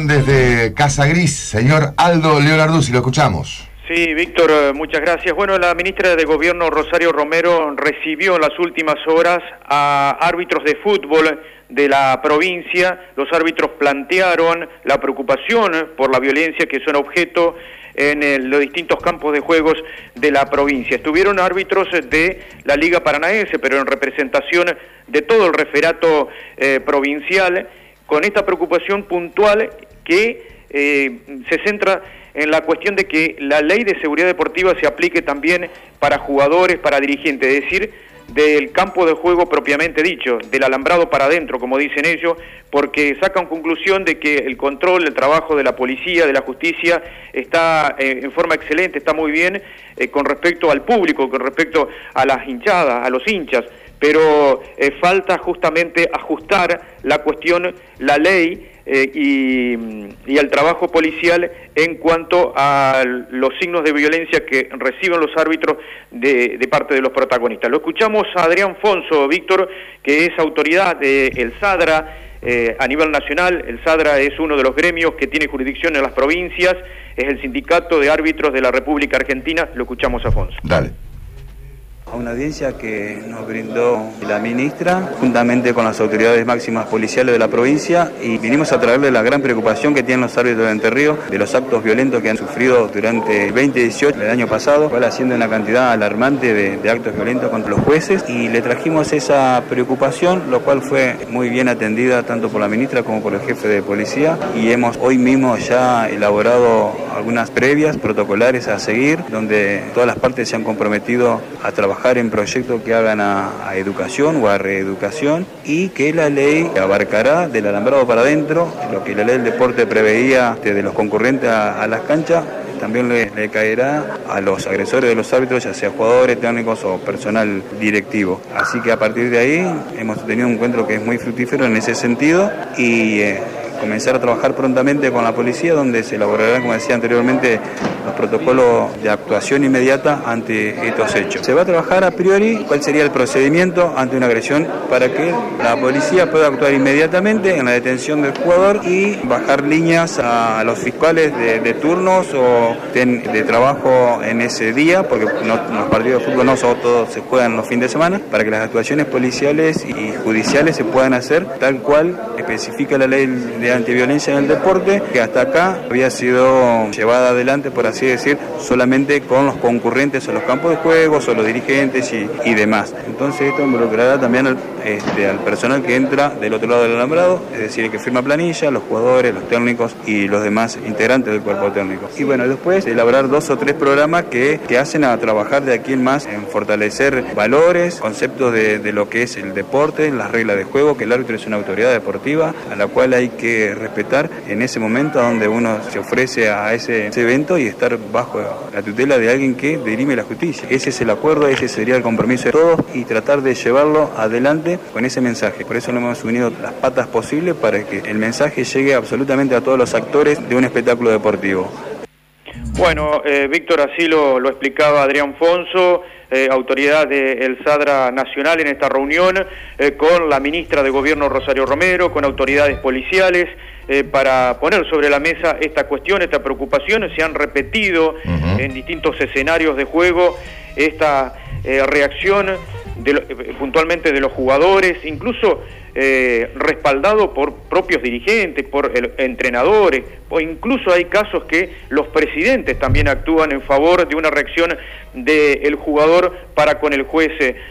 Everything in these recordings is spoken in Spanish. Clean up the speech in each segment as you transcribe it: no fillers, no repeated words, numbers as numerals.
información desde Casa Gris, señor Aldo Leonarduzzi, lo escuchamos. Sí, Víctor, muchas gracias. Bueno, la ministra de Gobierno, Rosario Romero, recibió en las últimas horas a árbitros de fútbol de la provincia. Los árbitros plantearon la preocupación por la violencia que son objeto en los distintos campos de juegos de la provincia. Estuvieron árbitros de la Liga Paranaense, pero en representación de todo el referato provincial, con esta preocupación puntual que se centra en la cuestión de que la ley de seguridad deportiva se aplique también para jugadores, para dirigentes, es decir, del campo de juego propiamente dicho, del alambrado para adentro, como dicen ellos, porque sacan conclusión de que el control, el trabajo de la policía, de la justicia, está en forma excelente, está muy bien con respecto al público, con respecto a las hinchadas, a los hinchas, pero falta justamente ajustar la cuestión, la ley, y al trabajo policial en cuanto a los signos de violencia que reciben los árbitros de parte de los protagonistas. Lo escuchamos a Adrián Fonso, Víctor, que es autoridad del SADRA a nivel nacional. El SADRA es uno de los gremios que tiene jurisdicción en las provincias, es el Sindicato de Árbitros de la República Argentina. Lo escuchamos a Fonso. Dale. A una audiencia que nos brindó la ministra, juntamente con las autoridades máximas policiales de la provincia, y vinimos a traerle la gran preocupación que tienen los árbitros de Entre Ríos de los actos violentos que han sufrido durante el 2018, el año pasado, haciendo una cantidad alarmante de actos violentos contra los jueces, y le trajimos esa preocupación, lo cual fue muy bien atendida tanto por la ministra como por el jefe de policía, y hemos hoy mismo ya elaborado algunas previas protocolares a seguir, donde todas las partes se han comprometido a trabajar en proyectos que hagan a educación o a reeducación, y que la ley abarcará del alambrado para adentro, lo que la ley del deporte preveía de los concurrentes a las canchas, también le caerá a los agresores de los árbitros, ya sea jugadores, técnicos o personal directivo. Así que a partir de ahí hemos tenido un encuentro que es muy fructífero en ese sentido, y comenzar a trabajar prontamente con la policía, donde se elaborarán, como decía anteriormente, los protocolos de actuación inmediata ante estos hechos. Se va a trabajar a priori cuál sería el procedimiento ante una agresión para que la policía pueda actuar inmediatamente en la detención del jugador y bajar líneas a los fiscales de turnos o de trabajo en ese día, porque los partidos de fútbol no todos se juegan los fines de semana, para que las actuaciones policiales y judiciales se puedan hacer tal cual especifica la ley de antiviolencia en el deporte, que hasta acá había sido llevada adelante, por así decir, solamente con los concurrentes a los campos de juegos o los dirigentes y demás. Entonces esto involucrará también al personal que entra del otro lado del alambrado, es decir, el que firma planilla, los jugadores, los técnicos y los demás integrantes del cuerpo técnico. Y bueno, después elaborar 2 o 3 programas que hacen a trabajar de aquí en más en fortalecer valores, conceptos de lo que es el deporte, las reglas de juego, que el árbitro es una autoridad deportiva a la cual hay que respetar en ese momento donde uno se ofrece a ese evento y estar bajo la tutela de alguien que dirime la justicia. Ese es el acuerdo, ese sería el compromiso de todos, y tratar de llevarlo adelante con ese mensaje. Por eso lo hemos unido las patas posibles para que el mensaje llegue absolutamente a todos los actores de un espectáculo deportivo. Bueno, Víctor, así lo explicaba Adrián Fonso, autoridad del SADRA Nacional en esta reunión, con la ministra de Gobierno Rosario Romero, con autoridades policiales, para poner sobre la mesa esta cuestión, esta preocupación. Se han repetido en distintos escenarios de juego esta reacción puntualmente de los jugadores, incluso respaldado por propios dirigentes, por entrenadores, o incluso hay casos que los presidentes también actúan en favor de una reacción del jugador para con el juez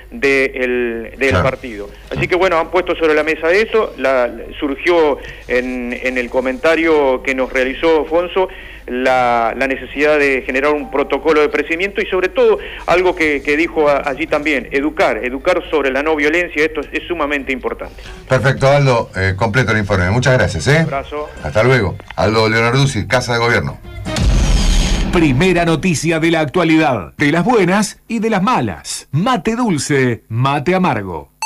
del partido. Así que bueno, han puesto sobre la mesa eso. Surgió en el comentario que nos realizó Fonso la necesidad de generar un protocolo de procedimiento, y sobre todo algo que dijo allí también, educar sobre la no violencia. Esto es sumamente importante. Perfecto, Aldo, completo el informe. Muchas gracias. Un abrazo. Hasta luego. Aldo Leonarduzzi, Casa de Gobierno. Primera noticia de la actualidad, de las buenas y de las malas. Mate dulce, mate amargo.